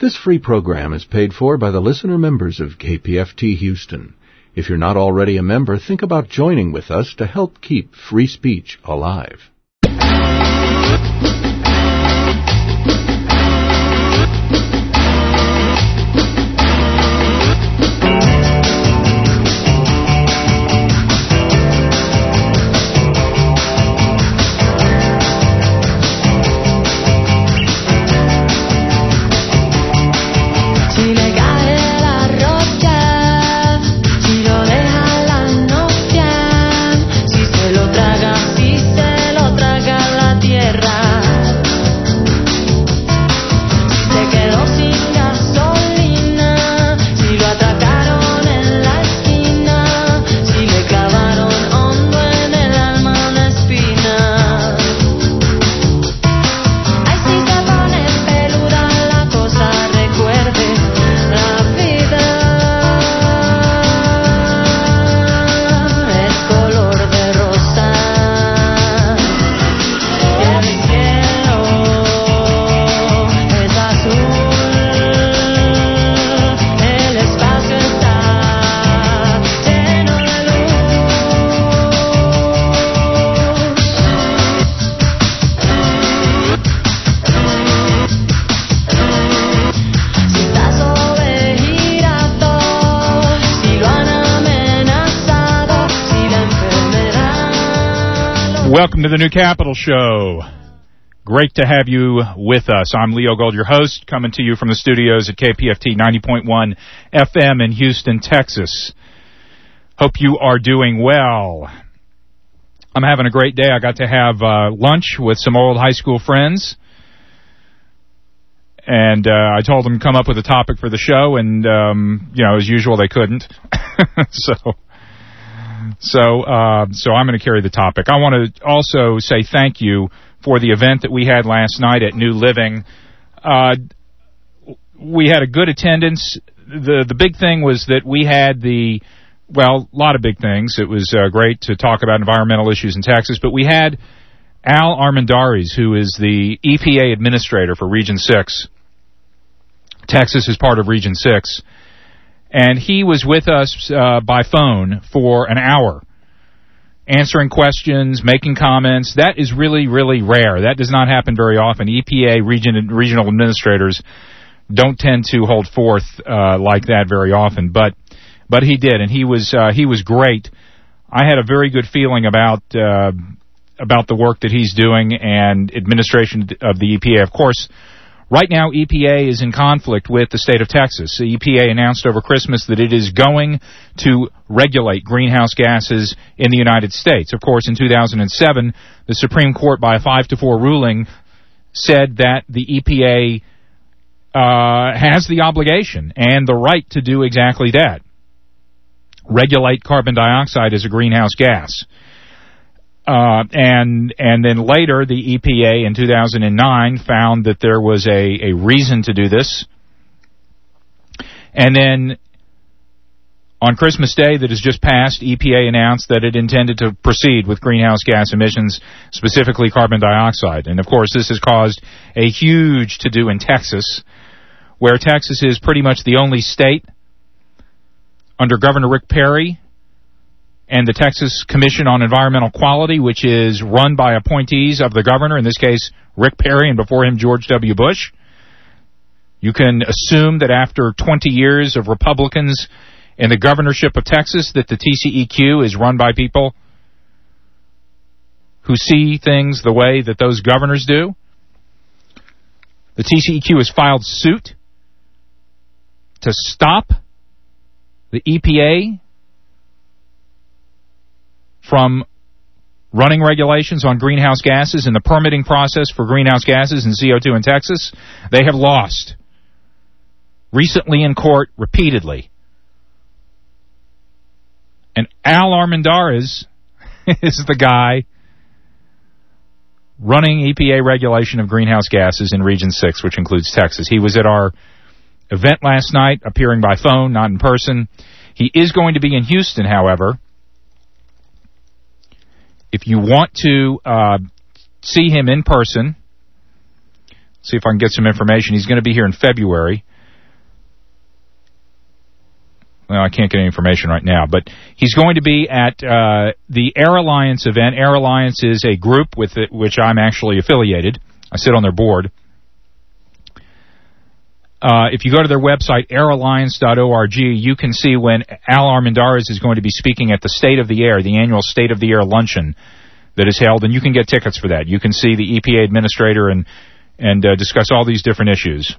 This free program is paid for by the listener members of KPFT Houston. If you're not already a member, think about joining with us to help keep free speech alive. Welcome to the New Capital Show. Great to have you with us. I'm Leo Gold, your host, coming to you from the studios at KPFT 90.1 FM in Houston, Texas. Hope you are doing well. I'm having a great day. I got to have lunch with some old high school friends, and I told them to come up with a topic for the show, and, as usual, they couldn't. So I'm going to carry the topic. I want to also say thank you for the event that we had last night at New Living. We had a good attendance. The big thing was that we had a lot of big things. It was great to talk about environmental issues in Texas, but we had Al Armendariz, who is the EPA administrator for Region 6. Texas is part of Region 6. And he was with us by phone for an hour, answering questions, making comments. That is really, really rare. That does not happen very often. EPA regional administrators don't tend to hold forth like that very often, but he did, and he was great. I had a very good feeling about the work that he's doing and administration of the EPA. Of course, right now, EPA is in conflict with the state of Texas. The EPA announced over Christmas that it is going to regulate greenhouse gases in the United States. Of course, in 2007, the Supreme Court, by a 5-4 ruling, said that the EPA has the obligation and the right to do exactly that, regulate carbon dioxide as a greenhouse gas. And then later, the EPA in 2009 found that there was a reason to do this. And then on Christmas Day that has just passed, EPA announced that it intended to proceed with greenhouse gas emissions, specifically carbon dioxide. And of course, this has caused a huge to-do in Texas, where Texas is pretty much the only state under Governor Rick Perry and the Texas Commission on Environmental Quality, which is run by appointees of the governor, in this case, Rick Perry, and before him, George W. Bush. You can assume that after 20 years of Republicans in the governorship of Texas, that the TCEQ is run by people who see things the way that those governors do. The TCEQ has filed suit to stop the EPA from running regulations on greenhouse gases and the permitting process for greenhouse gases and CO2 in Texas. They have lost recently in court repeatedly. And Al Armendariz is the guy running EPA regulation of greenhouse gases in Region 6, which includes Texas. He was at our event last night, appearing by phone, not in person. He is going to be in Houston, however. If you want to see him in person, see if I can get some information. He's going to be here in February. well, I can't get any information right now, but he's going to be at the Air Alliance event. Air Alliance is a group with which I'm actually affiliated. I sit on their board. If you go to their website, airalliance.org, you can see when Al Armendariz is going to be speaking at the State of the Air, the annual State of the Air luncheon that is held, and you can get tickets for that. You can see the EPA administrator and discuss all these different issues.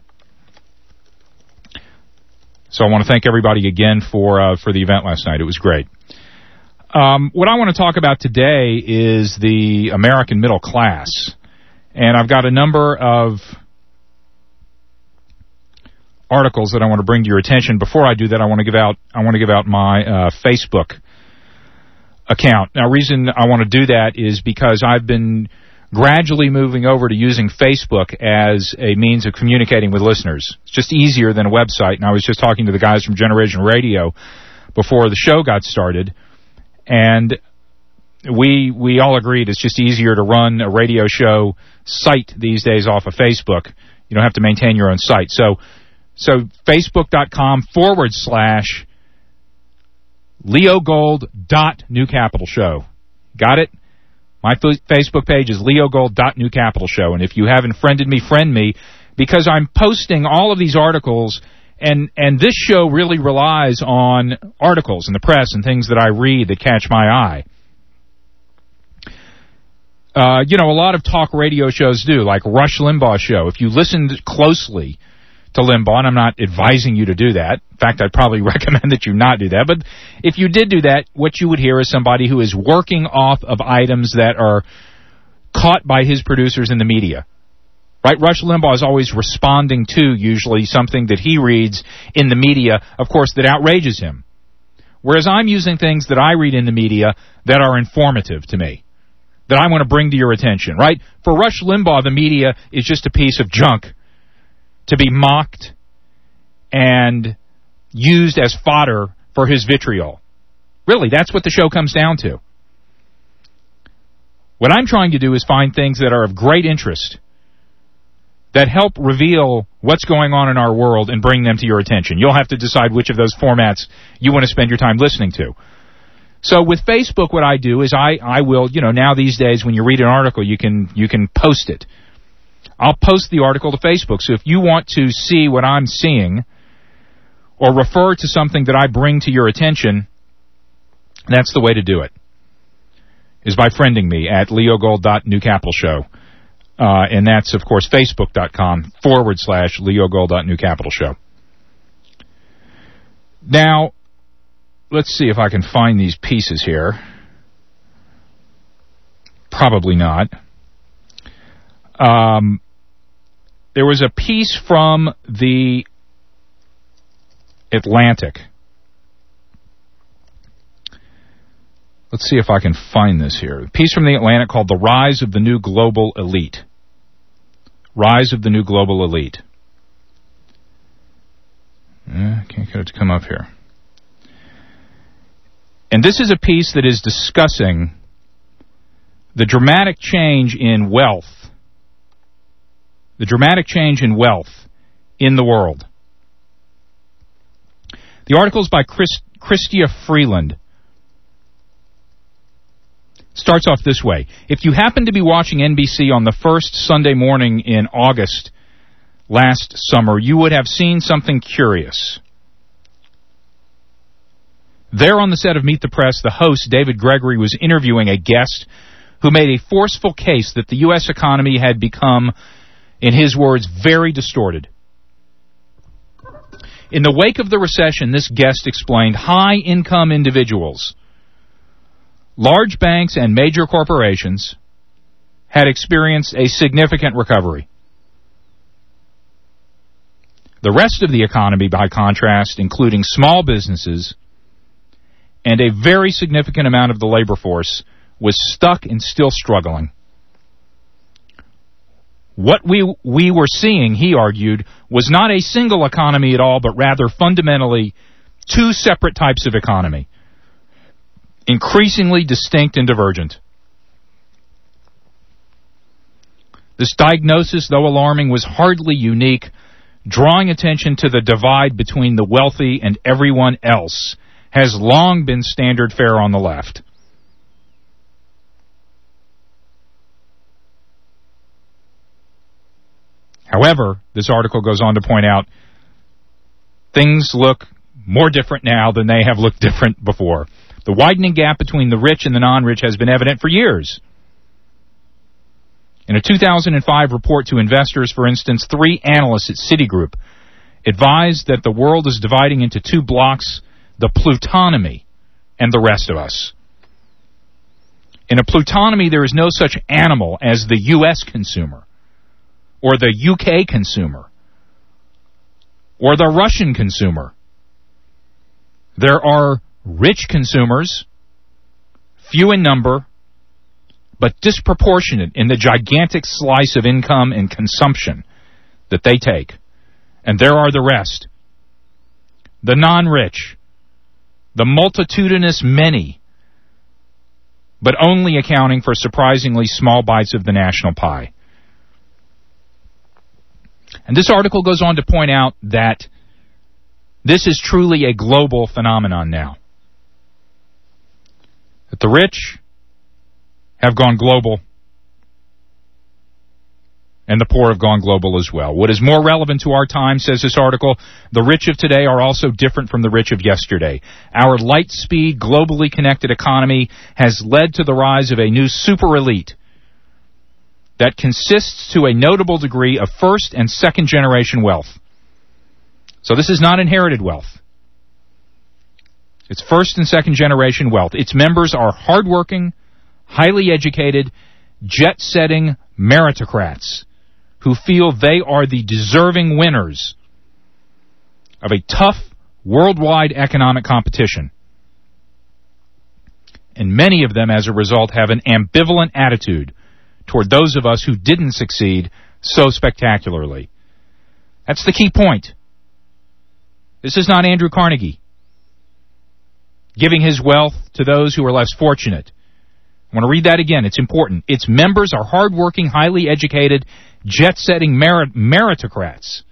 So I want to thank everybody again for the event last night. It was great. What I want to talk about today is the American middle class, and I've got a number of articles that I want to bring to your attention. Before I do that, I want to give out my Facebook account. Now, reason I want to do that is because I've been gradually moving over to using Facebook as a means of communicating with listeners. It's just easier than a website, and I was just talking to the guys from Generation Radio before the show got started, and we all agreed it's just easier to run a radio show site these days off of Facebook. You don't have to maintain your own site. So facebook.com/LeoGold.NewCapitalShow. Got it? My Facebook page is LeoGold.NewCapitalShow, and if you haven't friended me, friend me, because I'm posting all of these articles, and this show really relies on articles in the press and things that I read that catch my eye. A lot of talk radio shows do, like Rush Limbaugh's show. If you listened closely to Limbaugh, and I'm not advising you to do that. In fact, I'd probably recommend that you not do that. But if you did do that, what you would hear is somebody who is working off of items that are caught by his producers in the media. Right? Rush Limbaugh is always responding to, usually, something that he reads in the media, of course, that outrages him. Whereas I'm using things that I read in the media that are informative to me, that I want to bring to your attention, right? For Rush Limbaugh, the media is just a piece of junk to be mocked and used as fodder for his vitriol. Really, that's what the show comes down to. What I'm trying to do is find things that are of great interest, that help reveal what's going on in our world and bring them to your attention. You'll have to decide which of those formats you want to spend your time listening to. So with Facebook, what I do is I will, now these days when you read an article, you can post it. I'll post the article to Facebook. So if you want to see what I'm seeing or refer to something that I bring to your attention, that's the way to do it, is by friending me at leogold.newcapitalshow. And that's, of course, facebook.com/leogold.newcapitalshow. Now, let's see if I can find these pieces here. Probably not. There was a piece from the Atlantic. Let's see if I can find this here. A piece from the Atlantic called The Rise of the New Global Elite. Rise of the New Global Elite. Can't get it to come up here. And this is a piece that is discussing the dramatic change in wealth. The dramatic change in wealth in the world. The article is by Chrystia Freeland. Starts off this way. If you happen to be watching NBC on the first Sunday morning in August last summer, you would have seen something curious. There on the set of Meet the Press, the host, David Gregory, was interviewing a guest who made a forceful case that the U.S. economy had become, in his words, very distorted. In the wake of the recession, this guest explained high-income individuals, large banks, and major corporations had experienced a significant recovery. The rest of the economy, by contrast, including small businesses and a very significant amount of the labor force, was stuck and still struggling. What we were seeing, he argued, was not a single economy at all, but rather fundamentally two separate types of economy, increasingly distinct and divergent. This diagnosis, though alarming, was hardly unique drawing attention to the divide between the wealthy and everyone else, has long been standard fare on the left. However, this article goes on to point out things look more different now than they have looked different before. The widening gap between the rich and the non-rich has been evident for years. In a 2005 report to investors, for instance, 3 analysts at Citigroup advised that the world is dividing into 2 blocks, the plutonomy and the rest of us. In a plutonomy, there is no such animal as the U.S. consumer, or the UK consumer, or the Russian consumer. There are rich consumers, few in number, but disproportionate in the gigantic slice of income and consumption that they take. And there are the rest. The non-rich, the multitudinous many, but only accounting for surprisingly small bites of the national pie. And this article goes on to point out that this is truly a global phenomenon now. That the rich have gone global, and the poor have gone global as well. What is more relevant to our time, says this article, the rich of today are also different from the rich of yesterday. Our light-speed, globally connected economy has led to the rise of a new super elite that consists to a notable degree of first- and second-generation wealth. So this is not inherited wealth. It's first- and second-generation wealth. Its members are hardworking, highly educated, jet-setting meritocrats who feel they are the deserving winners of a tough worldwide economic competition. And many of them, as a result, have an ambivalent attitude toward those of us who didn't succeed so spectacularly. That's the key point. This is not Andrew Carnegie giving his wealth to those who are less fortunate. I want to read that again. It's important. Its members are hardworking, highly educated, jet-setting meritocrats.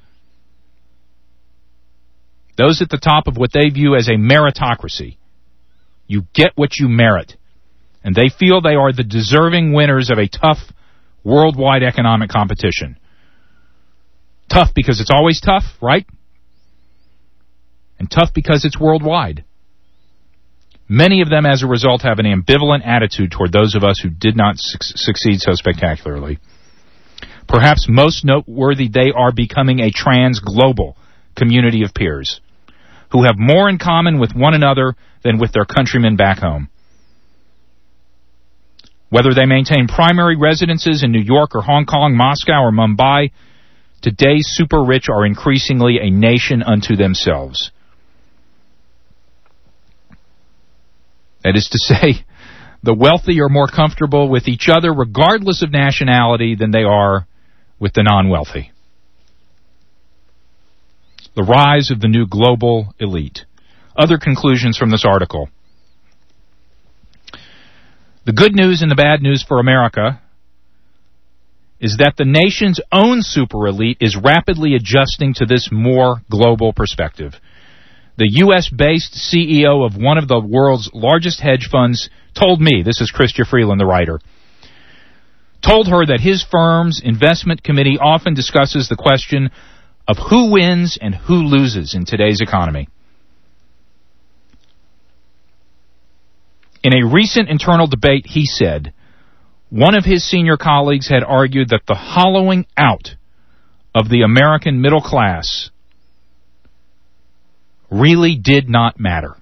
Those at the top of what they view as a meritocracy. You get what you merit. And they feel they are the deserving winners of a tough worldwide economic competition. Tough because it's always tough, right? And tough because it's worldwide. Many of them, as a result, have an ambivalent attitude toward those of us who did not succeed so spectacularly. Perhaps most noteworthy, they are becoming a trans-global community of peers who have more in common with one another than with their countrymen back home. Whether they maintain primary residences in New York or Hong Kong, Moscow or Mumbai, today's super rich are increasingly a nation unto themselves. That is to say, the wealthy are more comfortable with each other regardless of nationality than they are with the non-wealthy. The rise of the new global elite. Other conclusions from this article. The good news and the bad news for America is that the nation's own super elite is rapidly adjusting to this more global perspective. The U.S.-based CEO of one of the world's largest hedge funds told me, this is Chrystia Freeland, the writer, told her that his firm's investment committee often discusses the question of who wins and who loses in today's economy. In a recent internal debate, he said, one of his senior colleagues had argued that the hollowing out of the American middle class really did not matter.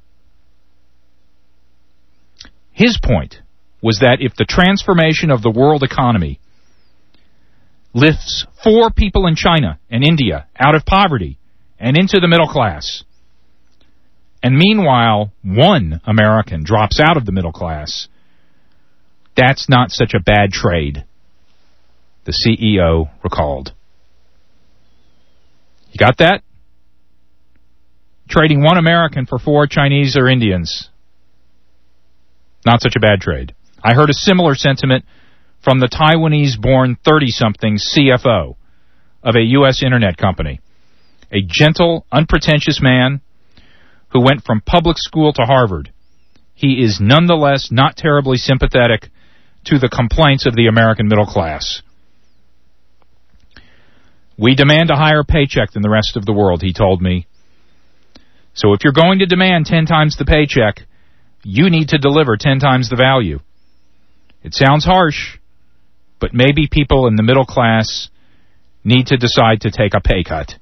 His point was that if the transformation of the world economy lifts 4 people in China and India out of poverty and into the middle class, and meanwhile 1 American drops out of the middle class, that's not such a bad trade, the CEO recalled. You got that? Trading 1 American for 4 Chinese or Indians. Not such a bad trade. I heard a similar sentiment from the Taiwanese-born 30-something CFO of a U.S. internet company. a gentle, unpretentious man who went from public school to Harvard. He is nonetheless not terribly sympathetic to the complaints of the American middle class. We demand a higher paycheck than the rest of the world, he told me. So if you're going to demand 10 times the paycheck, you need to deliver 10 times the value. It sounds harsh, but maybe people in the middle class need to decide to take a pay cut.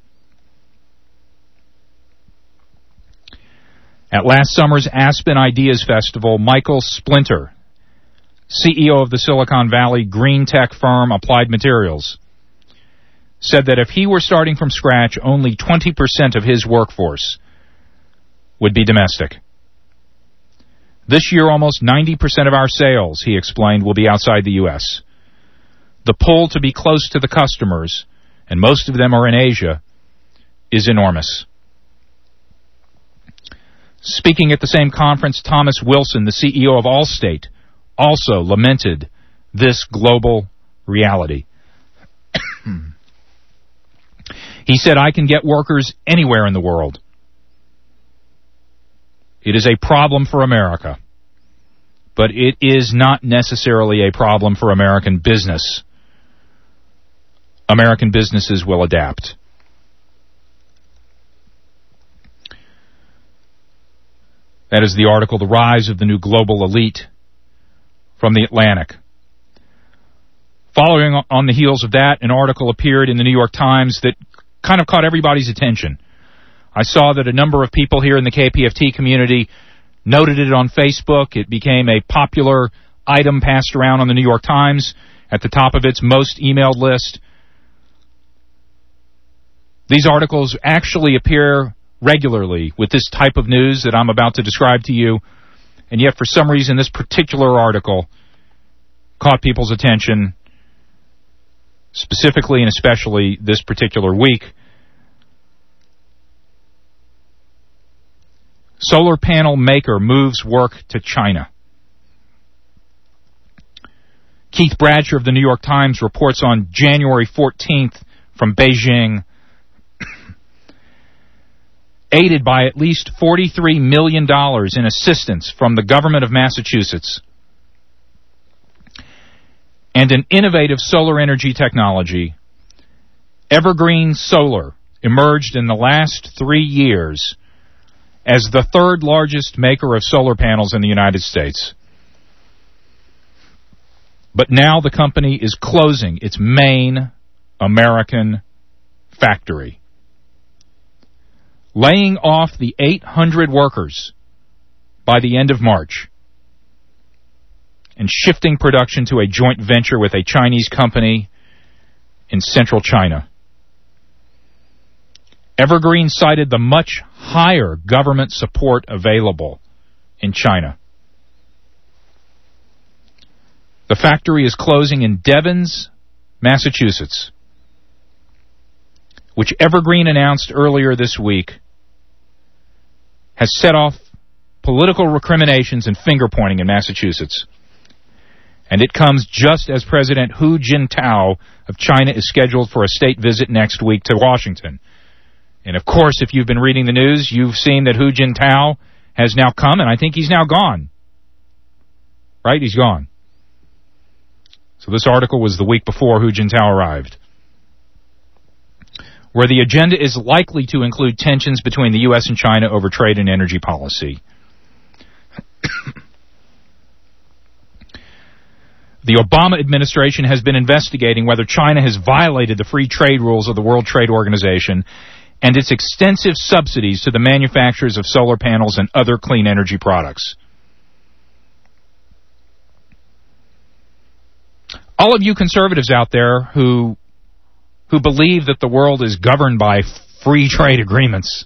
At last summer's Aspen Ideas Festival, Michael Splinter, CEO of the Silicon Valley green tech firm Applied Materials, said that if he were starting from scratch, only 20% of his workforce would be domestic. This year, almost 90% of our sales, he explained, will be outside the U.S. The pull to be close to the customers, and most of them are in Asia, is enormous. Speaking at the same conference, Thomas Wilson, the CEO of Allstate, also lamented this global reality. He said, I can get workers anywhere in the world. It is a problem for America, but it is not necessarily a problem for American business. American businesses will adapt. That is the article, The Rise of the New Global Elite, from The Atlantic. Following on the heels of that, an article appeared in the New York Times that kind of caught everybody's attention. I saw that a number of people here in the KPFT community noted it on Facebook. It became a popular item passed around on the New York Times at the top of its most emailed list. These articles actually appear regularly with this type of news that I'm about to describe to you, and yet for some reason this particular article caught people's attention, specifically and especially this particular week. Solar panel maker moves work to China. Keith Bradsher of the New York Times reports on January 14th from Beijing, aided by at least $43 million in assistance from the government of Massachusetts and an innovative solar energy technology, Evergreen Solar emerged in the last 3 years as the third largest maker of solar panels in the United States. But now the company is closing its main American factory, laying off the 800 workers by the end of March and shifting production to a joint venture with a Chinese company in central China. Evergreen cited the much higher government support available in China. The factory is closing in Devens, Massachusetts, which Evergreen announced earlier this week has set off political recriminations and finger-pointing in Massachusetts. And it comes just as President Hu Jintao of China is scheduled for a state visit next week to Washington. And of course, if you've been reading the news, you've seen that Hu Jintao has now come, and I think he's now gone. Right? He's gone. So this article was the week before Hu Jintao arrived, where the agenda is likely to include tensions between the U.S. and China over trade and energy policy. The Obama administration has been investigating whether China has violated the free trade rules of the World Trade Organization and its extensive subsidies to the manufacturers of solar panels and other clean energy products. All of you conservatives out there who believe that the world is governed by free trade agreements,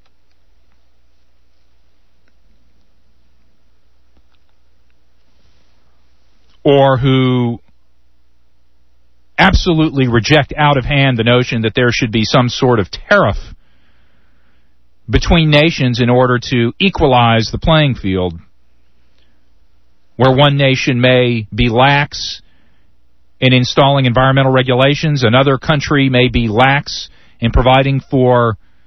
or who absolutely reject out of hand the notion that there should be some sort of tariff between nations in order to equalize the playing field, where one nation may be lax in installing environmental regulations, another country may be lax in providing for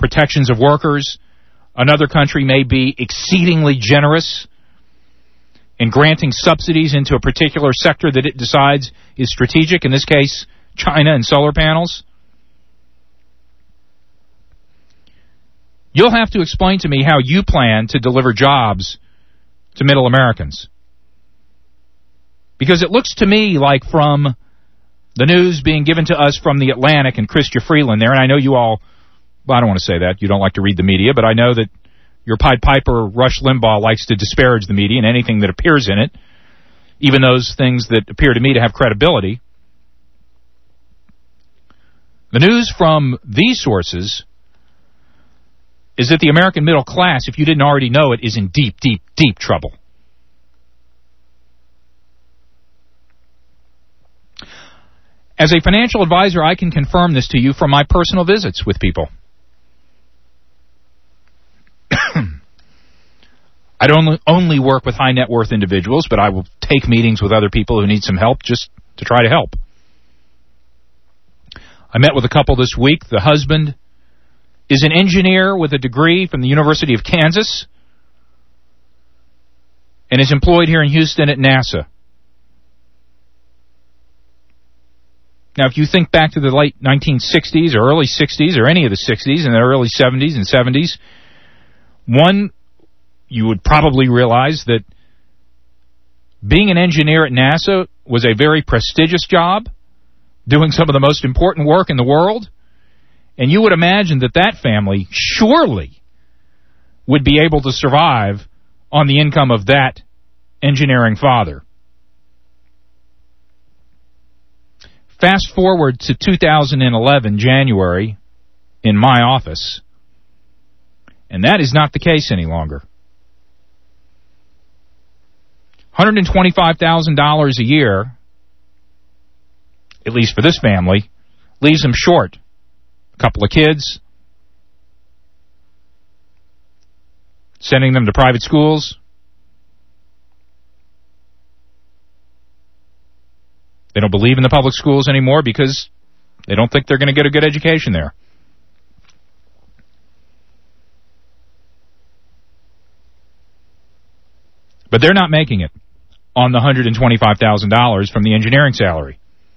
protections of workers. Another country may be exceedingly generous in granting subsidies into a particular sector that it decides is strategic, in this case, China and solar panels. You'll have to explain to me how you plan to deliver jobs to middle Americans. Because it looks to me like from the news being given to us from the Atlantic and Chrystia Freeland there, and I know you all, well, I don't want to say that, you don't like to read the media, but I know that your Pied Piper, Rush Limbaugh, likes to disparage the media and anything that appears in it, even those things that appear to me to have credibility. The news from these sources is that the American middle class, if you didn't already know it, is in deep, deep, deep trouble. As a financial advisor, I can confirm this to you from my personal visits with people. I don't only work with high net worth individuals, but I will take meetings with other people who need some help just to try to help. I met with a couple this week. The husband is an engineer with a degree from the University of Kansas and is employed here in Houston at NASA. Now, if you think back to the late 1960s or early 60s or any of the 60s and the early 70s and 70s, one, you would probably realize that being an engineer at NASA was a very prestigious job, doing some of the most important work in the world, and you would imagine that that family surely would be able to survive on the income of that engineering father. Fast forward to 2011, January, in my office, and that is not the case any longer. $125,000 a year, at least for this family, leaves them short. A couple of kids, sending them to private schools. They don't believe in the public schools anymore because they don't think they're going to get a good education there. But they're not making it on the $125,000 from the engineering salary.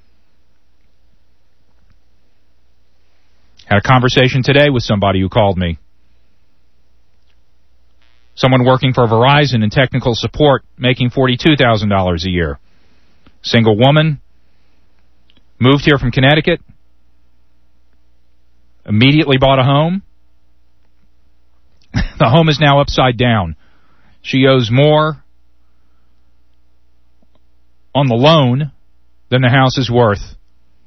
Had a conversation today with somebody who called me. Someone working for Verizon in technical support, making $42,000 a year. Single woman, moved here from Connecticut, immediately bought a home. The home is now upside down. She owes more on the loan than the house is worth.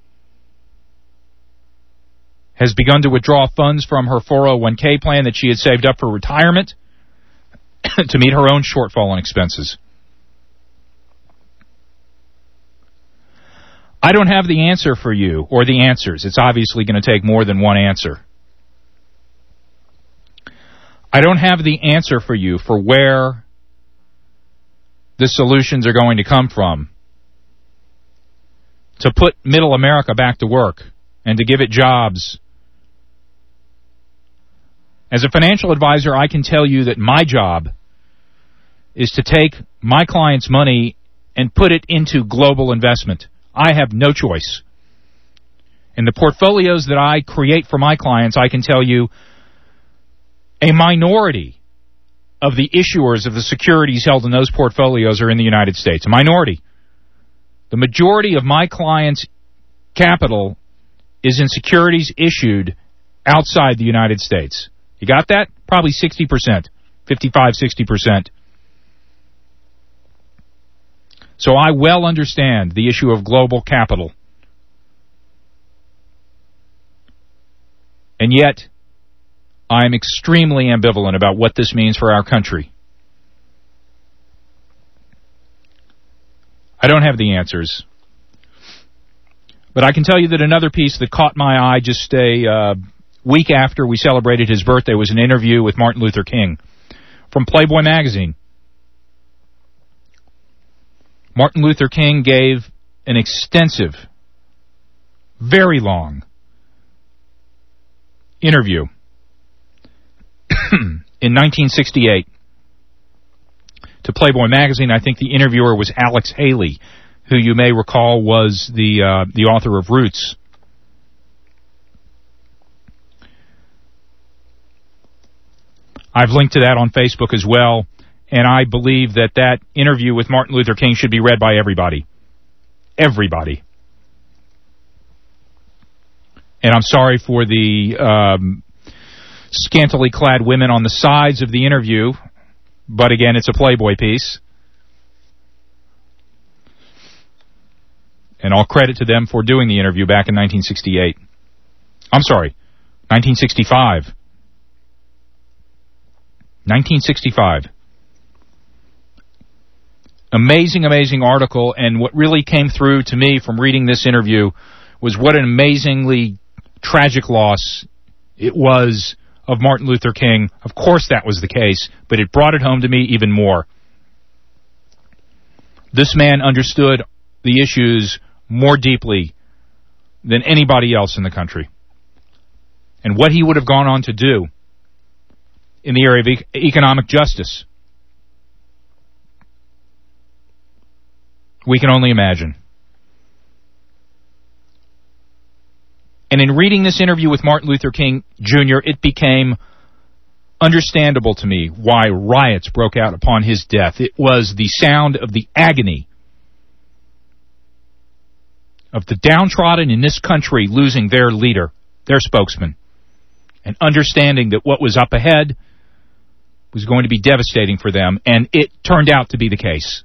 Has begun to withdraw funds from her 401k plan that she had saved up for retirement to meet her own shortfall in expenses. I don't have the answer for you, or the answers. It's obviously going to take more than one answer. I don't have the answer for you for where the solutions are going to come from to put middle America back to work and to give it jobs. As a financial advisor, I can tell you that my job is to take my clients' money and put it into global investment. I have no choice. In the portfolios that I create for my clients, I can tell you a minority of the issuers of the securities held in those portfolios are in the United States. A minority. The majority of my clients' capital is in securities issued outside the United States. You got that? Probably 60%, 55, 60%. So I well understand the issue of global capital. And yet, I'm extremely ambivalent about what this means for our country. I don't have the answers. But I can tell you that another piece that caught my eye just a week after we celebrated his birthday was an interview with Martin Luther King from Playboy magazine. Martin Luther King gave an extensive, very long interview in 1968 to Playboy magazine. I think the interviewer was Alex Haley, who you may recall was the author of Roots. I've linked to that on Facebook as well, and I believe that interview with Martin Luther King should be read by everybody. Everybody. And I'm sorry for the scantily clad women on the sides of the interview, but again, it's a Playboy piece. And all credit to them for doing the interview back in 1968. I'm sorry, 1965. 1965. Amazing, amazing article, and what really came through to me from reading this interview was what an amazingly tragic loss it was of Martin Luther King. Of course that was the case, but it brought it home to me even more. This man understood the issues more deeply than anybody else in the country. And what he would have gone on to do in the area of economic justice, we can only imagine. And in reading this interview with Martin Luther King Jr., it became understandable to me why riots broke out upon his death. It was the sound of the agony of the downtrodden in this country losing their leader, their spokesman, and understanding that what was up ahead was going to be devastating for them, and it turned out to be the case.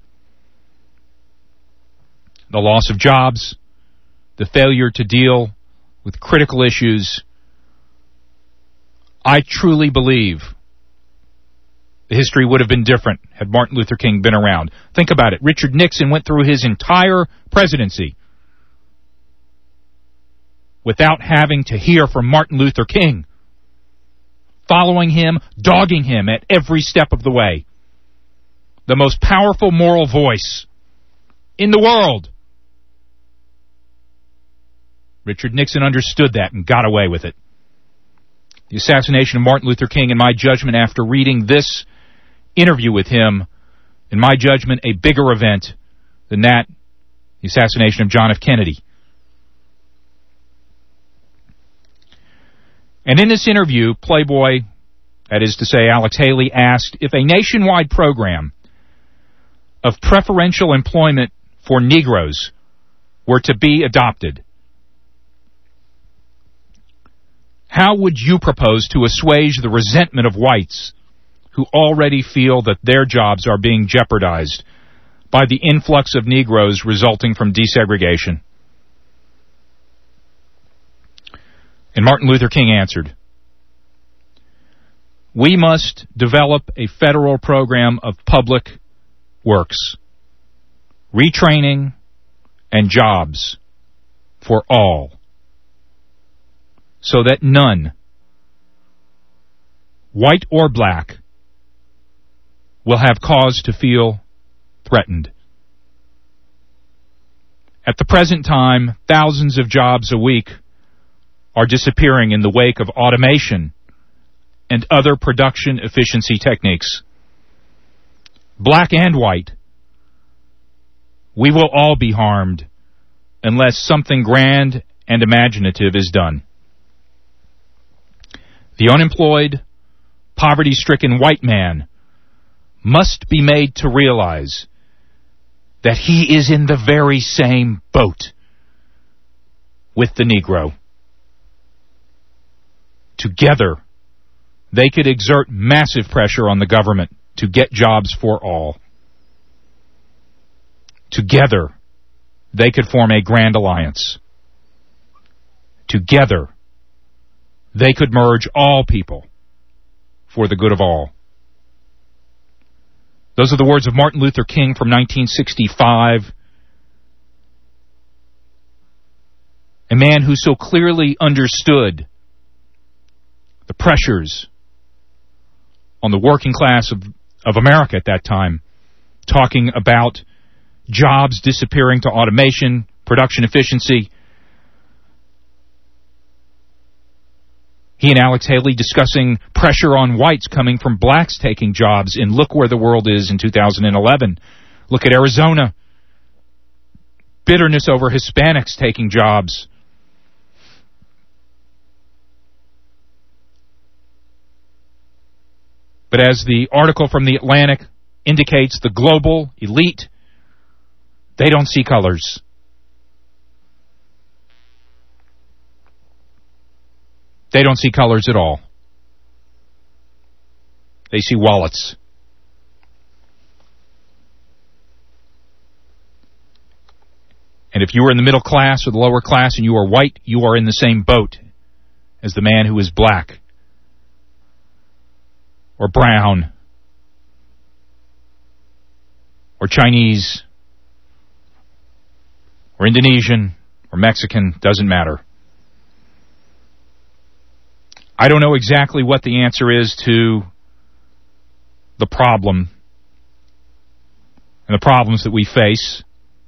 The loss of jobs, the failure to deal with critical issues. I truly believe the history would have been different had Martin Luther King been around. Think about it. Richard Nixon went through his entire presidency without having to hear from Martin Luther King, following him, dogging him at every step of the way. The most powerful moral voice in the world. Richard Nixon understood that and got away with it. The assassination of Martin Luther King, in my judgment, after reading this interview with him, in my judgment, a bigger event than that, the assassination of John F. Kennedy. And in this interview, Playboy, that is to say Alex Haley, asked if a nationwide program of preferential employment for Negroes were to be adopted, how would you propose to assuage the resentment of whites who already feel that their jobs are being jeopardized by the influx of Negroes resulting from desegregation? And Martin Luther King answered, "We must develop a federal program of public works, retraining, and jobs for all, so that none, white or black, will have cause to feel threatened. At the present time, thousands of jobs a week are disappearing in the wake of automation and other production efficiency techniques. Black and white, we will all be harmed unless something grand and imaginative is done. The unemployed, poverty-stricken white man must be made to realize that he is in the very same boat with the Negro. Together, they could exert massive pressure on the government to get jobs for all. Together, they could form a grand alliance. Together, they could merge all people for the good of all." Those are the words of Martin Luther King from 1965. A man who so clearly understood the pressures on the working class of America at that time, talking about jobs disappearing to automation, production efficiency. He and Alex Haley discussing pressure on whites coming from blacks taking jobs in look where the world is in 2011. Look at Arizona. Bitterness over Hispanics taking jobs. But as the article from The Atlantic indicates, the global elite, they don't see colors. They don't see colors at all. They see wallets. And if you are in the middle class or the lower class and you are white, you are in the same boat as the man who is black or brown or Chinese or Indonesian or Mexican, doesn't matter. I don't know exactly what the answer is to the problem and the problems that we face.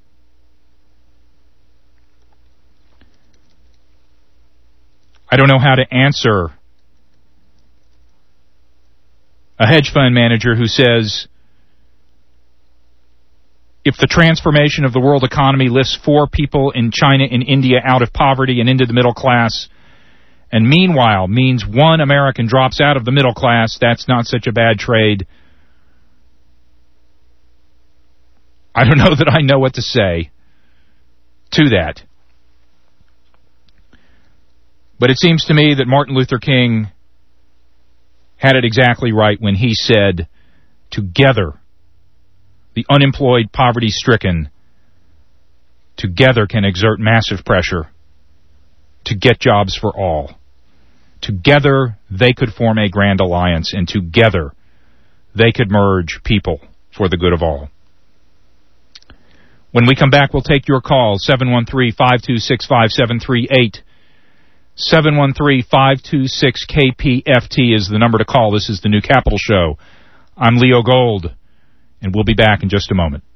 I don't know how to answer a hedge fund manager who says, if the transformation of the world economy lifts 4 people in China and India out of poverty and into the middle class, and meanwhile means 1 American drops out of the middle class, that's not such a bad trade. I don't know that I know what to say to that. But it seems to me that Martin Luther King had it exactly right when he said, together, the unemployed, poverty-stricken, together can exert massive pressure to get jobs for all. Together, they could form a grand alliance, and together, they could merge people for the good of all. When we come back, we'll take your call, 713-526-5738. 713-526-KPFT is the number to call. This is the New Capital Show. I'm Leo Gold, and we'll be back in just a moment.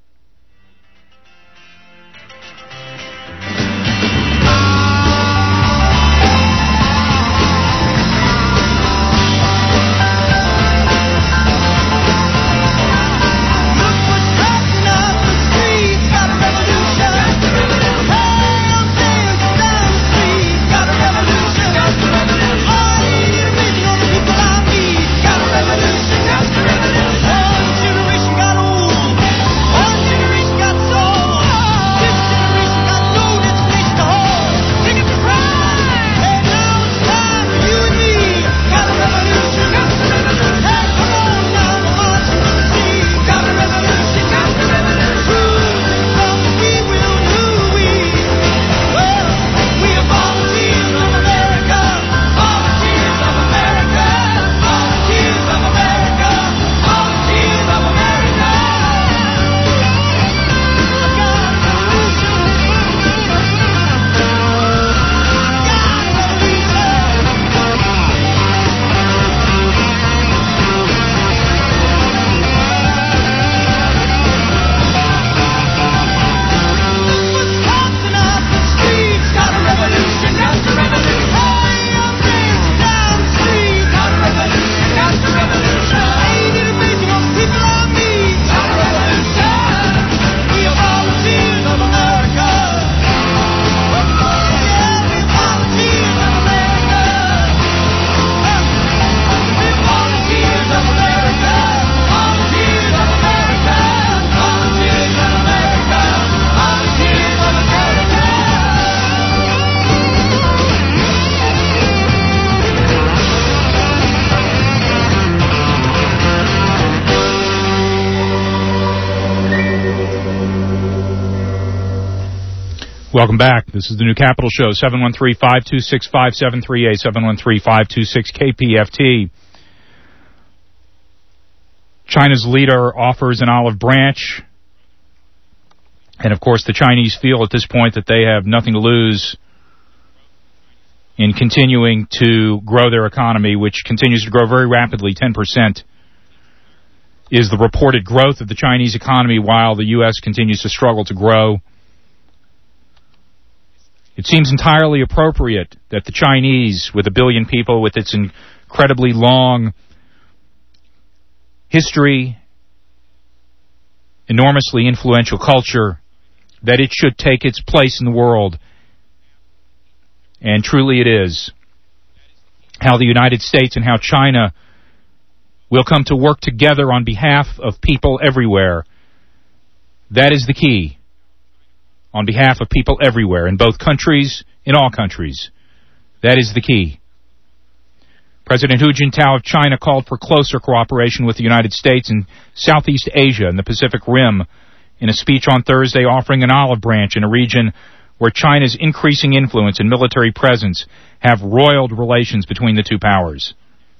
Welcome back. This is the New Capital Show, 713-526-5738, 713-526-KPFT. China's leader offers an olive branch. And, of course, the Chinese feel at this point that they have nothing to lose in continuing to grow their economy, which continues to grow very rapidly, 10%. Is the reported growth of the Chinese economy while the U.S. continues to struggle to grow. It seems entirely appropriate that the Chinese, with 1 billion people, with its incredibly long history, enormously influential culture, that it should take its place in the world. And truly it is. How the United States and how China will come to work together on behalf of people everywhere. That is the key. On behalf of people everywhere, in both countries, in all countries. That is the key. President Hu Jintao of China called for closer cooperation with the United States in Southeast Asia and the Pacific Rim in a speech on Thursday offering an olive branch in a region where China's increasing influence and military presence have roiled relations between the two powers.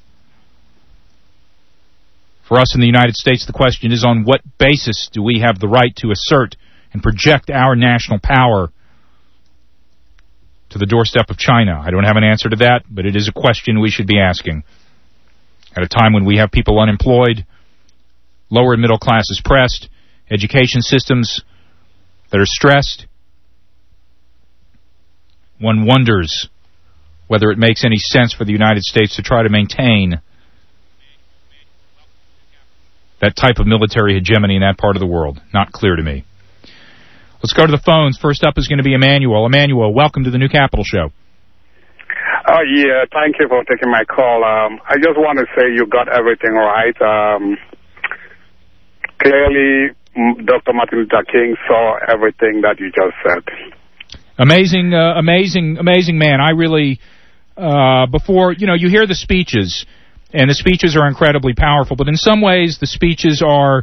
For us in the United States, the question is, on what basis do we have the right to assert and project our national power to the doorstep of China? I don't have an answer to that, but it is a question we should be asking. At a time when we have people unemployed, lower and middle classes pressed, education systems that are stressed, one wonders whether it makes any sense for the United States to try to maintain that type of military hegemony in that part of the world. Not clear to me. Let's go to the phones. First up is going to be Emmanuel. Emmanuel, welcome to the New Capital Show. Oh, yeah, thank you for taking my call. I just want to say you got everything right. Clearly, Dr. Martin Luther King saw everything that you just said. Amazing man. I really, before, you hear the speeches, and the speeches are incredibly powerful, but in some ways the speeches are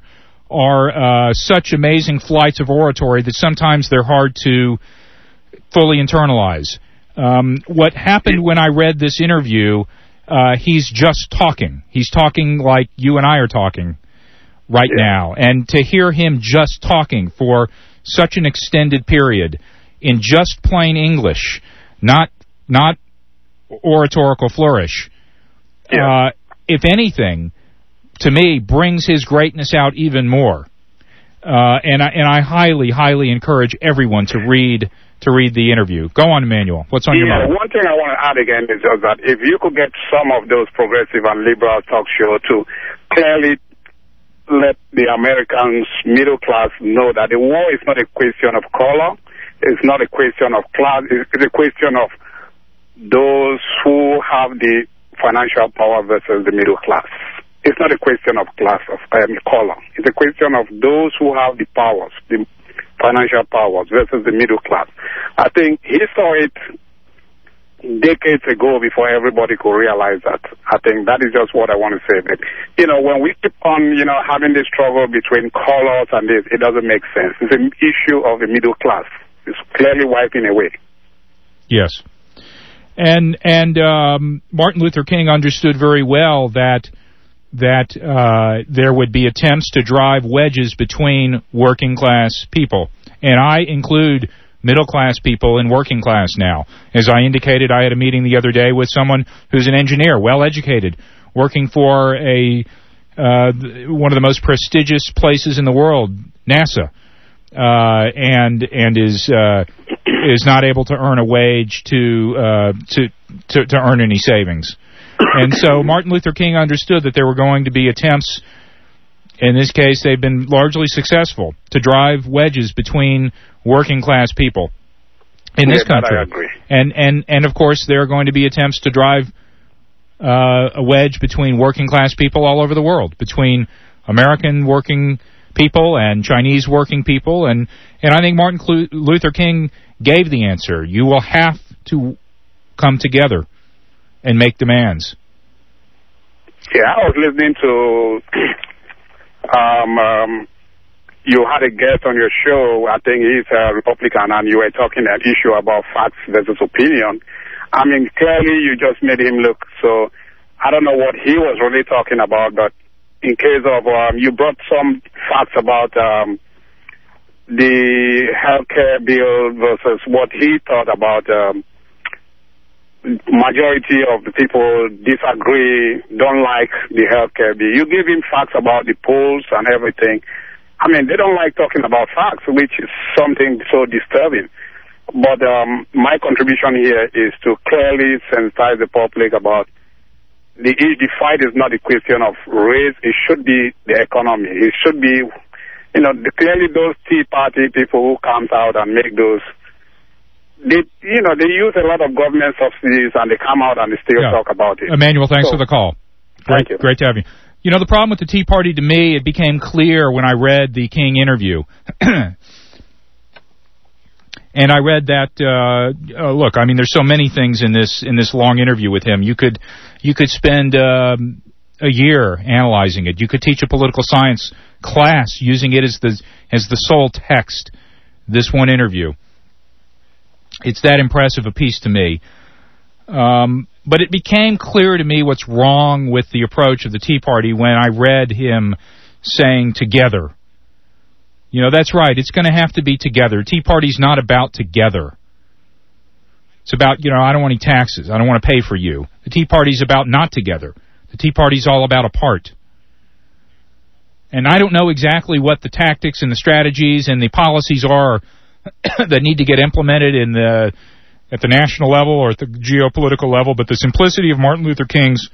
such amazing flights of oratory that sometimes they're hard to fully internalize. What happened when I read this interview, he's just talking. He's talking like you and I are talking right now. And to hear him just talking for such an extended period in just plain English, not oratorical flourish, if anything, to me, brings his greatness out even more. And I highly, highly encourage everyone to read the interview. Go on, Emmanuel. What's on your mind? One thing I want to add again is just that if you could get some of those progressive and liberal talk shows to clearly let the Americans middle class know that the war is not a question of color, it's not a question of class, it's a question of those who have the financial power versus the middle class. It's not a question of class, of color. It's a question of those who have the powers, the financial powers versus the middle class. I think he saw it decades ago before everybody could realize that. I think that is just what I want to say. But, when we keep on, having this struggle between colors and this, it doesn't make sense. It's an issue of the middle class. It's clearly wiping away. Yes. And Martin Luther King understood very well that there would be attempts to drive wedges between working class people. And I include middle class people and working class now. As I indicated, I had a meeting the other day with someone who's an engineer, well educated, working for one of the most prestigious places in the world, NASA, and is not able to earn a wage to earn any savings. And so Martin Luther King understood that there were going to be attempts, in this case they've been largely successful, to drive wedges between working class people in this country. I agree. And of course there are going to be attempts to drive a wedge between working class people all over the world, between American working people and Chinese working people, and I think Martin Luther King gave the answer. You will have to come together and make demands. Yeah, I was listening to you had a guest on your show. I think he's a Republican, and you were talking an issue about facts versus opinion. I mean, clearly you just made him look, so I don't know what he was really talking about, but in case of, you brought some facts about the healthcare bill versus what he thought about. Majority of the people disagree, don't like the healthcare bill. You give him facts about the polls and everything. I mean, they don't like talking about facts, which is something so disturbing. But my contribution here is to clearly sensitize the public about the fight is not a question of race. It should be the economy. It should be, clearly those Tea Party people who comes out and make those, they use a lot of government subsidies and they come out and they still talk about it. Emmanuel, thanks for the call. Thank you. Great to have you. The problem with the Tea Party, to me, it became clear when I read the King interview. And I read that, look, I mean, there's so many things in this long interview with him. You could spend a year analyzing it. You could teach a political science class using it as the sole text, this one interview. It's that impressive a piece to me. But it became clear to me what's wrong with the approach of the Tea Party when I read him saying together. That's right. It's going to have to be together. Tea Party's not about together. It's about, I don't want any taxes. I don't want to pay for you. The Tea Party's about not together. The Tea Party's all about apart. And I don't know exactly what the tactics and the strategies and the policies are that need to get implemented at the national level or at the geopolitical level, but the simplicity of Martin Luther King's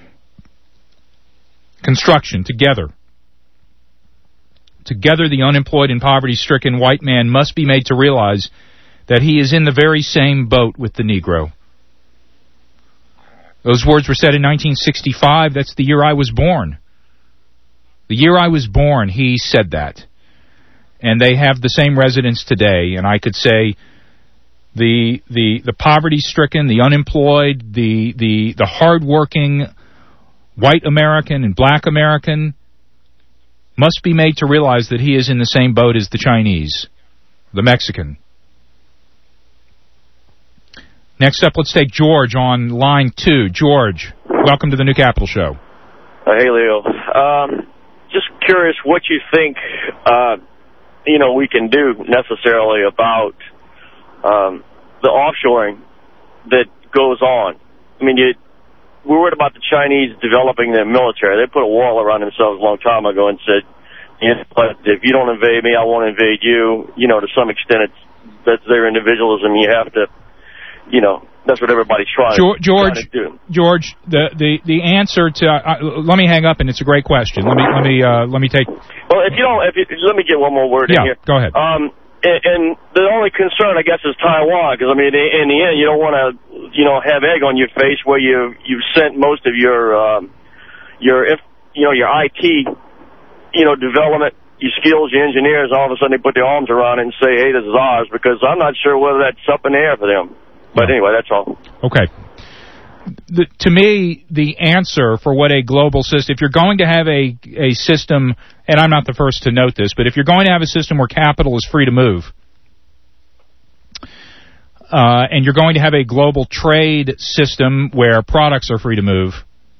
construction, together, the unemployed and poverty-stricken white man must be made to realize that he is in the very same boat with the Negro. Those words were said in 1965. That's the year I was born. The year I was born, he said that. And they have the same resonance today. And I could say the poverty-stricken, the unemployed, the hard-working white American and black American must be made to realize that he is in the same boat as the Chinese, the Mexican. Next up, let's take George on line 2. George, welcome to the New Capital Show. Hey, Leo. Just curious what you think, we can do necessarily about the offshoring that goes on. I mean, we're worried about the Chinese developing their military. They put a wall around themselves a long time ago and said, if you don't invade me, I won't invade you. To some extent, that's their individualism. You have to, that's what everybody's trying to do. George, the answer to let me hang up, and it's a great question. Let me take. Well, let me get one more word in here. Go ahead. And the only concern, I guess, is Taiwan, because, I mean, in the end, you don't want to, have egg on your face where you've sent most of your IT, development, your skills, your engineers, all of a sudden they put their arms around it and say, hey, this is ours, because I'm not sure whether that's up in the air for them. But anyway, that's all. Okay. To me, the answer for what a global system, if you're going to have a system, and I'm not the first to note this, but if you're going to have a system where capital is free to move, and you're going to have a global trade system where products are free to move,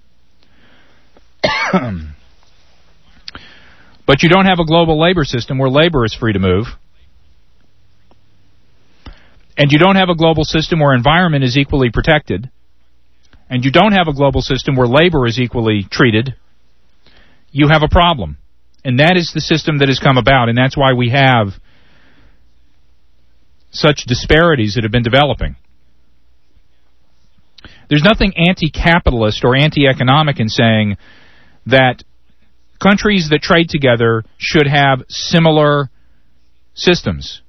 but you don't have a global labor system where labor is free to move, and you don't have a global system where environment is equally protected, and you don't have a global system where labor is equally treated, you have a problem. And that is the system that has come about, and that's why we have such disparities that have been developing. There's nothing anti-capitalist or anti-economic in saying that countries that trade together should have similar systems.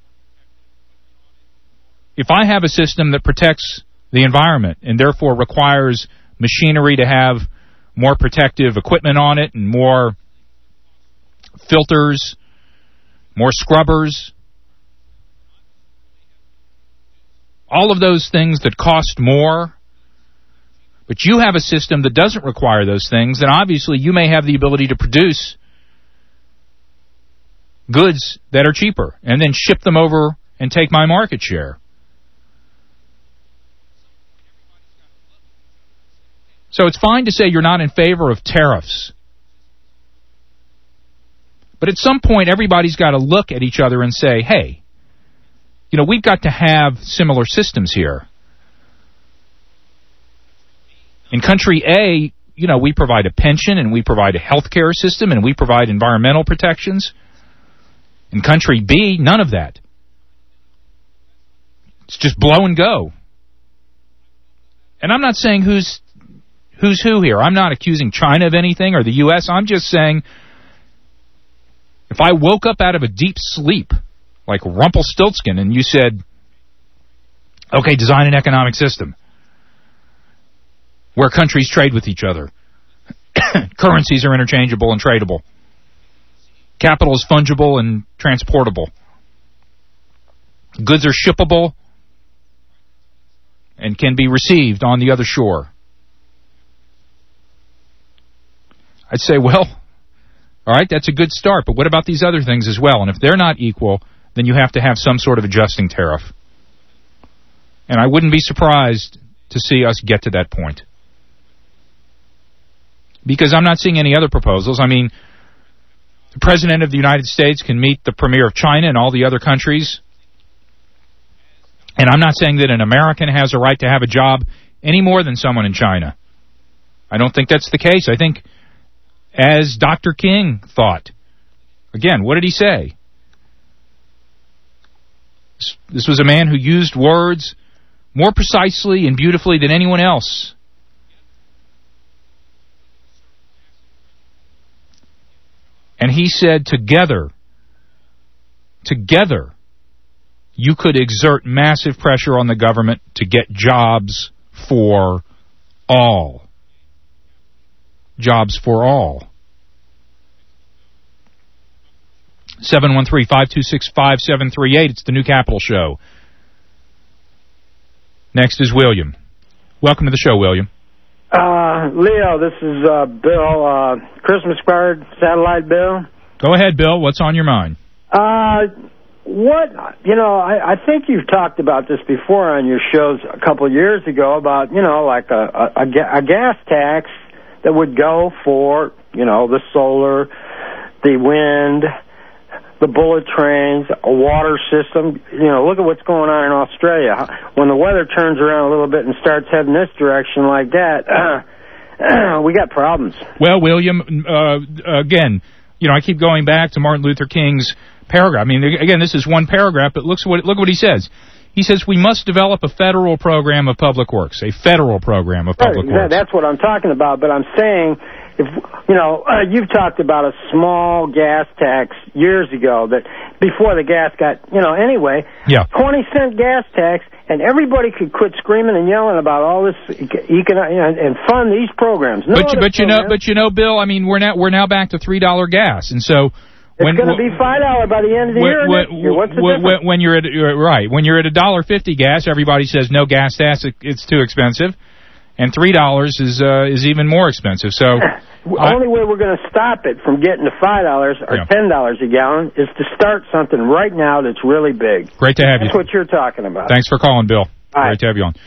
If I have a system that protects the environment and therefore requires machinery to have more protective equipment on it and more filters, more scrubbers, all of those things that cost more, but you have a system that doesn't require those things, then obviously you may have the ability to produce goods that are cheaper and then ship them over and take my market share. So it's fine to say you're not in favor of tariffs. But at some point, everybody's got to look at each other and say, hey, we've got to have similar systems here. In country A, we provide a pension and we provide a health care system and we provide environmental protections. In country B, none of that. It's just blow and go. And I'm not saying who's who here. I'm not accusing China of anything or the U.S. I'm just saying if I woke up out of a deep sleep like Rumpelstiltskin and you said, okay, design an economic system where countries trade with each other. Currencies are interchangeable and tradable. Capital is fungible and transportable. Goods are shippable and can be received on the other shore. I'd say, well, all right, that's a good start, but what about these other things as well? And if they're not equal, then you have to have some sort of adjusting tariff. And I wouldn't be surprised to see us get to that point. Because I'm not seeing any other proposals. I mean, the President of the United States can meet the Premier of China and all the other countries. And I'm not saying that an American has a right to have a job any more than someone in China. I don't think that's the case. I think, as Dr. King thought, again, what did he say? This was a man who used words more precisely and beautifully than anyone else. And he said, together, you could exert massive pressure on the government to get jobs for all. Jobs for all. 713-526-5738. It's the New Capital Show. Next is William. Welcome to the show, William. Leo, this is Bill, Christmas card, satellite Bill. Go ahead, Bill. What's on your mind? I think you've talked about this before on your shows a couple of years ago about, like a gas tax that would go for, the solar, the wind, the bullet trains, a water system. Look at what's going on in Australia. When the weather turns around a little bit and starts heading this direction like that, we got problems. Well, William, again, I keep going back to Martin Luther King's paragraph. I mean, again, this is one paragraph, but look what he says. He says we must develop a federal program of public works, a federal program of public works. That's what I'm talking about, but I'm saying, if you've talked about a small gas tax years ago that before the gas got, anyway, 20-cent gas tax, and everybody could quit screaming and yelling about all this and fund these programs. But Bill, I mean, we're now back to $3 gas, and so it's going to be $5 by the end of the year. What's the difference? When you're at $1.50 gas, everybody says no gas tax, it's too expensive, and $3 is even more expensive. So the only way we're going to stop it from getting to $5 or $10 a gallon is to start something right now that's really big. Great to have you. That's what you're talking about. Thanks for calling, Bill. Great to have you on.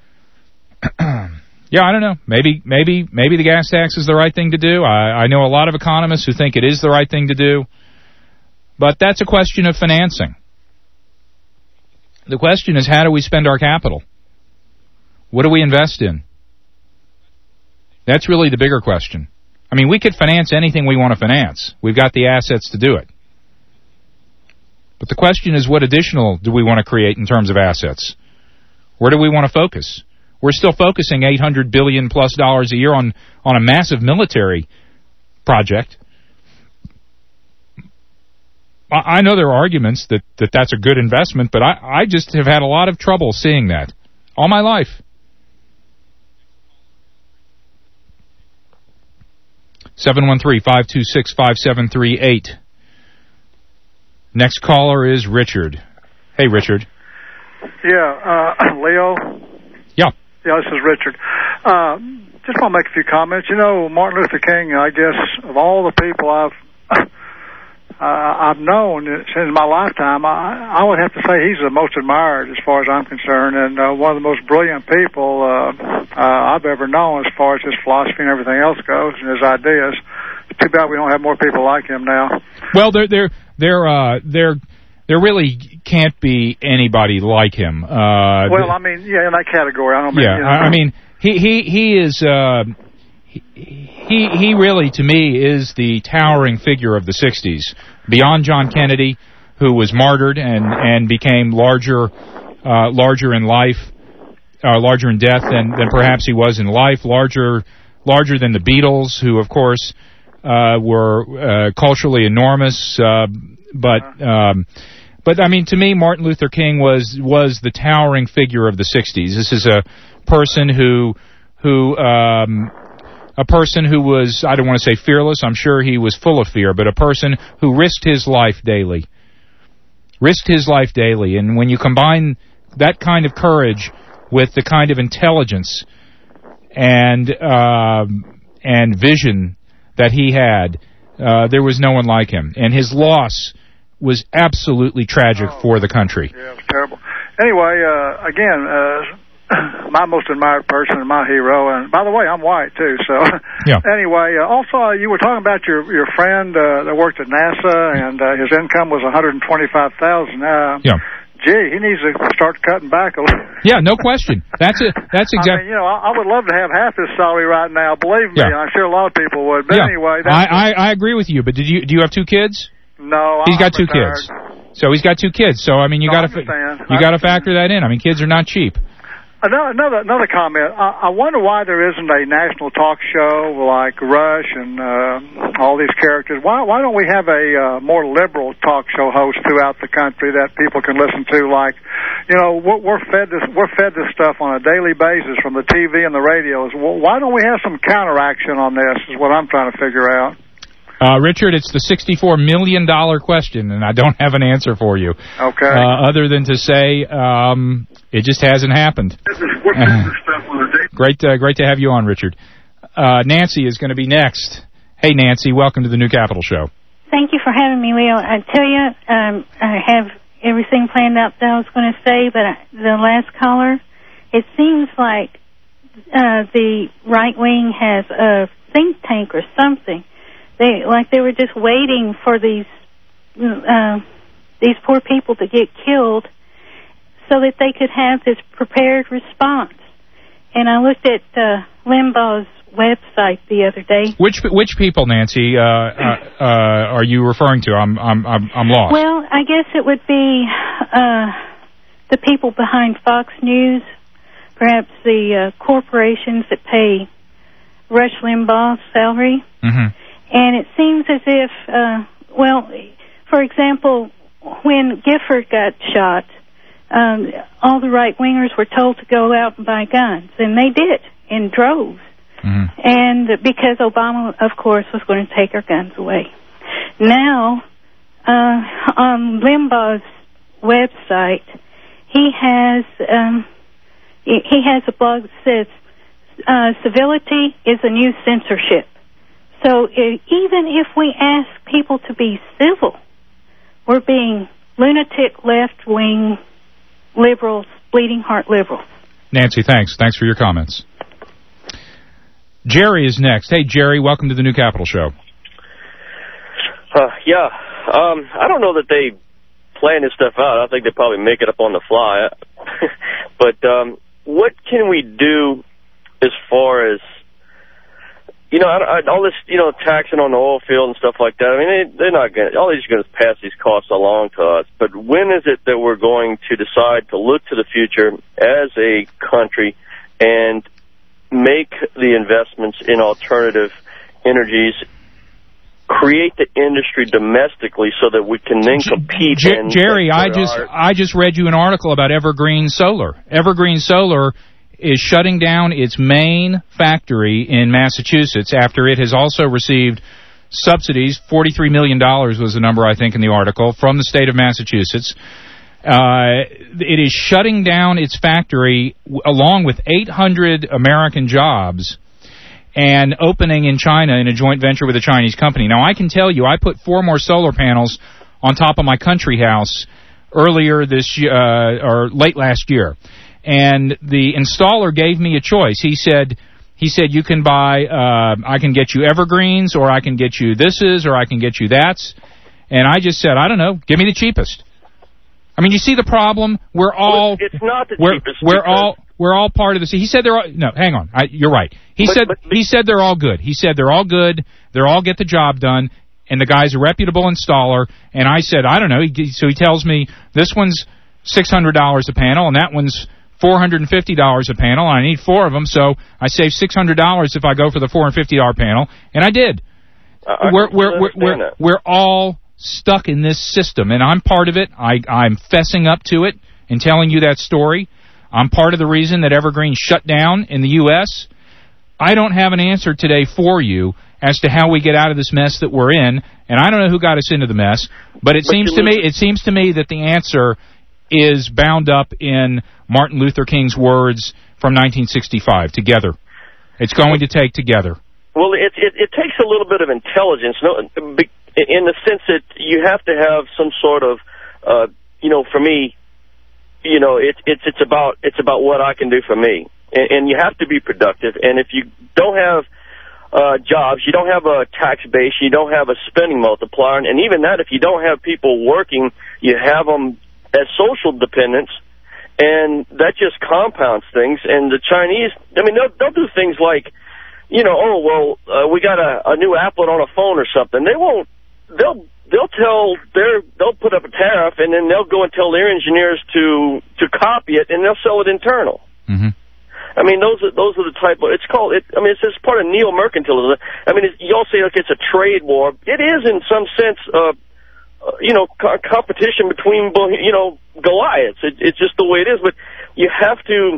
I don't know. Maybe the gas tax is the right thing to do. I know a lot of economists who think it is the right thing to do. But that's a question of financing. The question is, how do we spend our capital? What do we invest in? That's really the bigger question. I mean, we could finance anything we want to finance. We've got the assets to do it. But the question is, what additional do we want to create in terms of assets? Where do we want to focus? We're still focusing $800 billion plus a year on a massive military project. I know there are arguments that's a good investment, but I just have had a lot of trouble seeing that all my life. 713-526-5738. Next caller is Richard. Hey, Richard. Yeah, Leo? Yeah. Yeah, this is Richard. Just want to make a few comments. Martin Luther King, I guess, of all the people I've known since my lifetime, I would have to say he's the most admired as far as I'm concerned, and one of the most brilliant people I've ever known as far as his philosophy and everything else goes, and his ideas. It's too bad we don't have more people like him now. Well, there really can't be anybody like him. Well, I mean, in that category, I don't mean. Yeah, I mean, he is. He really, to me, is the towering figure of the 60s. Beyond John Kennedy, who was martyred and became larger larger in life, larger in death than perhaps he was in life, larger than the Beatles, who, of course, were culturally enormous. But I mean, to me, Martin Luther King was the towering figure of the 60s. This is a person who was, I don't want to say fearless, I'm sure he was full of fear, but a person who risked his life daily. And when you combine that kind of courage with the kind of intelligence and vision that he had, there was no one like him. And his loss was absolutely tragic for the country. Yeah, it was terrible. Anyway, again, my most admired person and my hero, and by the way, I'm white too, so yeah. Anyway, also you were talking about your friend that worked at NASA, and his income was $125,000. Yeah. Gee, he needs to start cutting back a little. Yeah, no question. That's exactly. I mean, I would love to have half his salary right now. Believe me, I'm sure a lot of people would. But anyway, I agree with you. But do you have two kids? No, he's got two kids. So he's got two kids. So I mean, you got to factor that in. I mean, kids are not cheap. Another comment. I wonder why there isn't a national talk show like Rush and all these characters. Why don't we have a more liberal talk show host throughout the country that people can listen to? Like, you know, we're fed this stuff on a daily basis from the TV and the radios. Why don't we have some counteraction on this? Is what I'm trying to figure out. Richard, it's the $64 million question, and I don't have an answer for you. Okay. Other than to say, it just hasn't happened. Great to have you on, Richard. Nancy is going to be next. Hey, Nancy, welcome to the New Capital Show. Thank you for having me, Leo. I tell you, I have everything planned out that I was going to say, but the last caller, it seems like the right wing has a think tank or something. They were just waiting for these poor people to get killed so that they could have this prepared response. And I looked at Limbaugh's website the other day. Which people, Nancy, are you referring to? I'm lost. Well, I guess it would be the people behind Fox News, perhaps the corporations that pay Rush Limbaugh's salary. Mm-hmm. And it seems as if, for example, when Gifford got shot, all the right-wingers were told to go out and buy guns, and they did, in droves. Mm-hmm. And because Obama, of course, was going to take our guns away. Now, on Limbaugh's website, he has a blog that says, civility is the new censorship. So even if we ask people to be civil, we're being lunatic, left-wing liberals, bleeding heart liberals. Nancy, thanks. Thanks for your comments. Jerry is next. Hey, Jerry, welcome to the New Capital Show. I don't know that they plan this stuff out. I think they probably make it up on the fly. But what can we do as far as, all this, taxing on the oil field and stuff like that? I mean, they're not going to, all they're just going to pass these costs along to us. But when is it that we're going to decide to look to the future as a country and make the investments in alternative energies, create the industry domestically so that we can then compete? Jerry, I just read you an article about Evergreen Solar. Evergreen Solar is shutting down its main factory in Massachusetts after it has also received subsidies. $43 million was the number, I think, in the article, from the state of Massachusetts. It is shutting down its factory along with 800 American jobs and opening in China in a joint venture with a Chinese company. Now, I can tell you, I put 4 more solar panels on top of my country house earlier this year, or late last year. And the installer gave me a choice. He said, you can buy, I can get you evergreens, or I can get you thises, or I can get you that's. And I just said, I don't know, give me the cheapest. I mean, you see the problem? We're all, it's not the cheapest. We're all part of this. He said they're all, no, hang on. You're right. He said they're all good. He said they're all good. They're all get the job done. And the guy's a reputable installer. And I said, I don't know. So he tells me this one's $600 a panel, and that one's $450 a panel, and I need 4 of them, so I save $600 if I go for the $450 panel, and I did. We're all stuck in this system, and I'm part of it. I'm fessing up to it and telling you that story. I'm part of the reason that Evergreen shut down in the U.S. I don't have an answer today for you as to how we get out of this mess that we're in, and I don't know who got us into the mess, but it seems to me that the answer is bound up in Martin Luther King's words from 1965, together. It's going to take together. Well, it takes a little bit of intelligence, in the sense that you have to have some sort of, for me, it's about what I can do for me, and you have to be productive. And if you don't have jobs, you don't have a tax base, you don't have a spending multiplier, and even that, if you don't have people working, you have them as social dependents, and that just compounds things. And the Chinese, they'll do things like, we got a new applet on a phone or something. They'll put up a tariff, and then they'll go and tell their engineers to copy it, and they'll sell it internal. Mm-hmm. Those are the type of, it's just part of neo-mercantilism. You all say like it's a trade war. It is in some sense, competition between, Goliaths. It's just the way it is. But you have to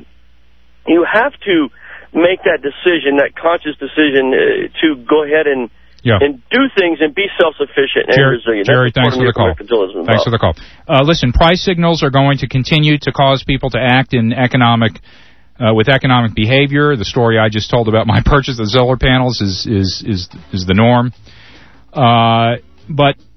make that decision, that conscious decision, to go ahead and do things and be self-sufficient and resilient. Jerry, thanks for the call. Thanks for the call. Listen, price signals are going to continue to cause people to act in with economic behavior. The story I just told about my purchase of solar panels is the norm. But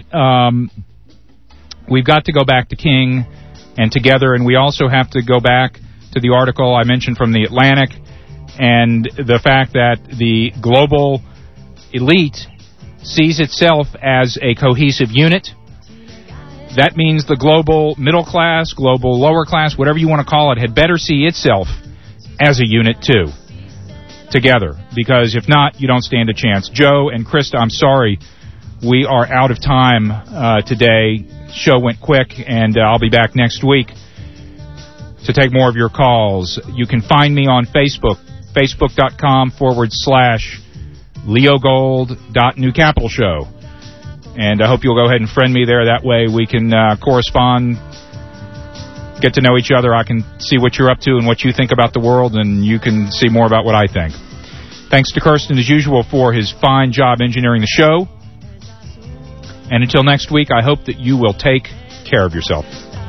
we've got to go back to King and together, and we also have to go back to the article I mentioned from the Atlantic and the fact that the global elite sees itself as a cohesive unit. That means the global middle class, global lower class, whatever you want to call it, had better see itself as a unit too, together. Because if not, you don't stand a chance. Joe and Krista, I'm sorry, we are out of time today. Show went quick, and I'll be back next week to take more of your calls. You can find me on Facebook, facebook.com/LeoGold.NewCapitalShow. And I hope you'll go ahead and friend me there. That way we can correspond, get to know each other. I can see what you're up to and what you think about the world, and you can see more about what I think. Thanks to Kirsten, as usual, for his fine job engineering the show. And until next week, I hope that you will take care of yourself.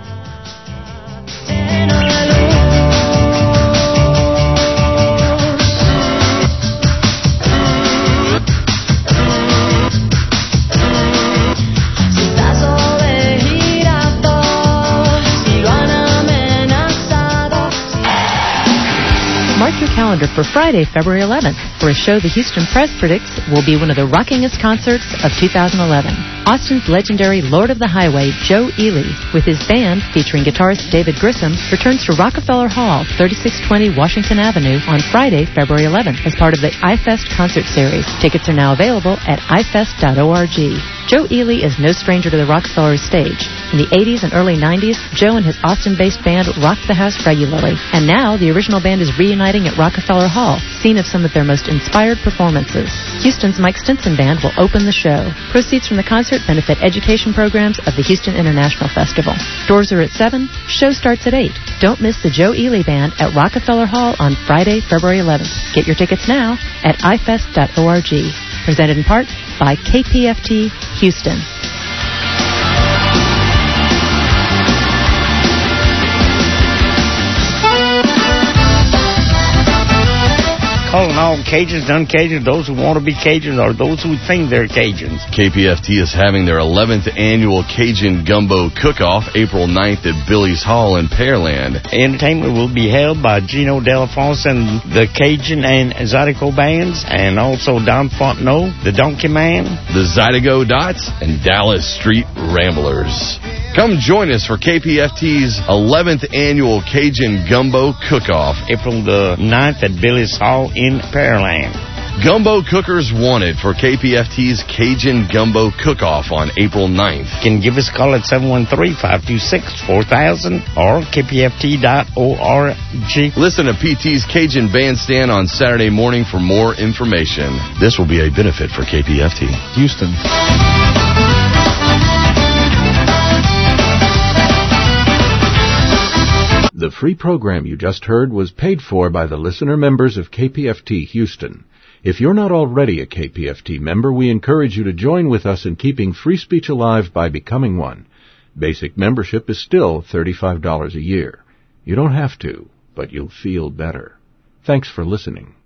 Mark your calendar for Friday, February 11th, for a show the Houston Press predicts will be one of the rockingest concerts of 2011. Austin's legendary Lord of the Highway, Joe Ely, with his band featuring guitarist David Grissom, returns to Rockefeller Hall, 3620 Washington Avenue on Friday, February 11th as part of the iFest concert series. Tickets are now available at ifest.org. Joe Ely is no stranger to the Rockefeller stage. In the 80s and early 90s, Joe and his Austin-based band rocked the house regularly. And now, the original band is reuniting at Rockefeller Hall, scene of some of their most inspired performances. Houston's Mike Stinson Band will open the show. Proceeds from the concert benefit education programs of the Houston International Festival. Doors are at 7. Show starts at 8. Don't miss the Joe Ely Band at Rockefeller Hall on Friday, February 11th. Get your tickets now at ifest.org. Presented in part by KPFT Houston. Calling all Cajuns, uncajuns, those who want to be Cajuns, or those who think they're Cajuns. KPFT is having their 11th annual Cajun Gumbo Cook-Off April 9th at Billy's Hall in Pearland. Entertainment will be held by Gino Delafonte and the Cajun and Zydeco bands, and also Don Fontenot, the Donkey Man, the Zydeco Dots, and Dallas Street Ramblers. Come join us for KPFT's 11th annual Cajun Gumbo Cook-Off. April the 9th at Billy's Hall in Pearland. Gumbo cookers wanted for KPFT's Cajun Gumbo Cook-Off on April 9th. You can give us a call at 713-526-4000 or kpft.org. Listen to PT's Cajun Bandstand on Saturday morning for more information. This will be a benefit for KPFT Houston. The free program you just heard was paid for by the listener members of KPFT Houston. If you're not already a KPFT member, we encourage you to join with us in keeping free speech alive by becoming one. Basic membership is still $35 a year. You don't have to, but you'll feel better. Thanks for listening.